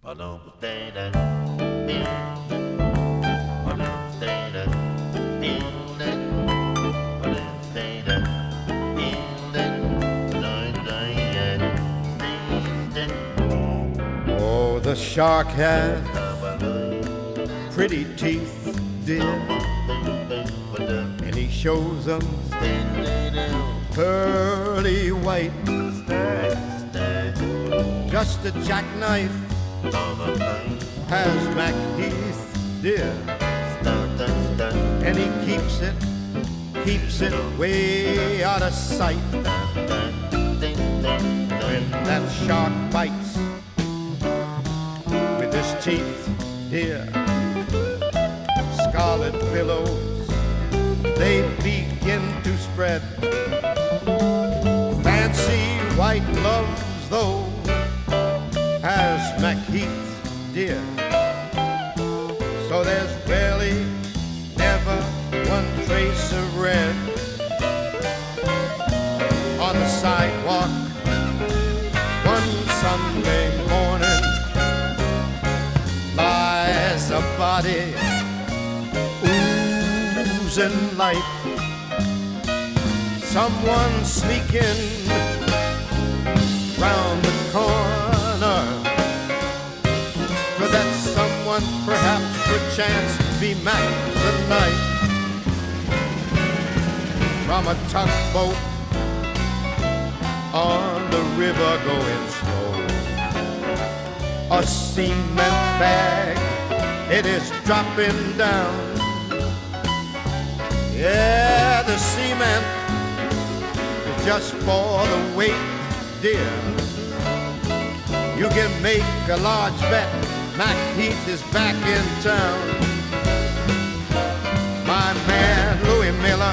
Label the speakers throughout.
Speaker 1: Oh, the shark has pretty teeth, dear, and he shows them pearly white. Just a jackknife has MacHeath, dear, and he keeps it way out of sight. When that shark bites with his teeth, dear, scarlet billows, they begin to spread. Fancy white gloves, though, has MacHeath, dear. So there's rarely never one trace of red on the sidewalk one Sunday morning. Lies a body oozing life. Someone sneaking round the corner. Could that someone perhaps perchance be Mac the Knife? From a tugboat on the river going slow, a cement bag, it is dropping down. Yeah, the cement is just for the weight, dear. You can make a large bet MacHeath is back in town. My man Louis Miller,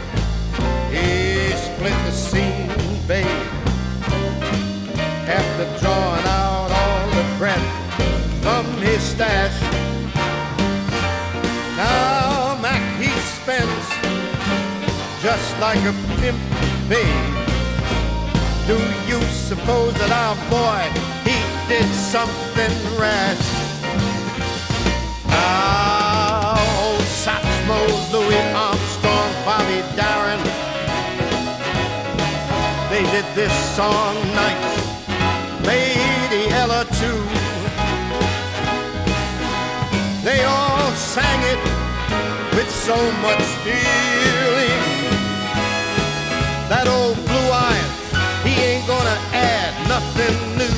Speaker 1: he split the scene, babe, after drawing out all the bread from his stash. Now MacHeath spends just like a pimp, babe. Do you suppose that our boy, he did something rash? Now old Satchmo, Louis Armstrong, Bobby Darin, they did this song nice. Lady Ella too. They all sang it with so much feeling. That old Blue Eyes, he ain't gonna add nothing new.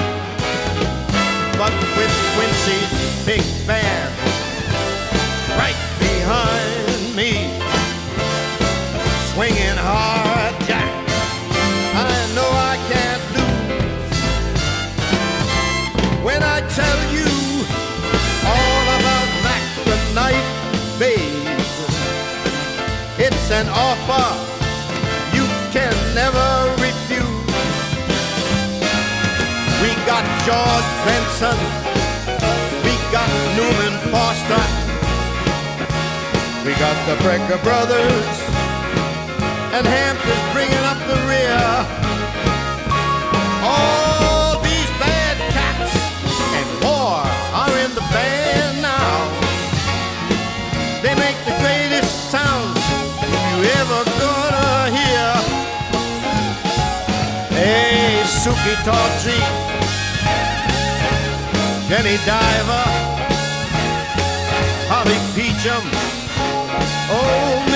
Speaker 1: But with Quincy's big band right behind me, swinging hard jack, I know I can't lose. When I tell you all about Mac the Knife, babe, it's an offer you can never refuse. We got George Benson, we got Newman Foster, we got the Brecker Brothers, and Hampton's bringing up the rear. All these bad cats and more are in the band now. They make the greatest sounds you ever gonna hear. Hey, Suki Tawdry, Jenny Diver, Holly Peachum, oh